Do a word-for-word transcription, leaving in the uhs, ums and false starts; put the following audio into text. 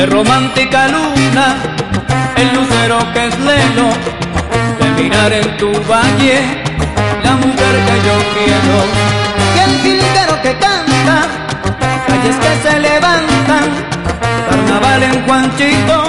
de romántica luna, el lucero que es lelo, de mirar en tu valle la mujer que yo quiero. Y el jilguero que canta, calles que se levantan, carnaval en Juanchito,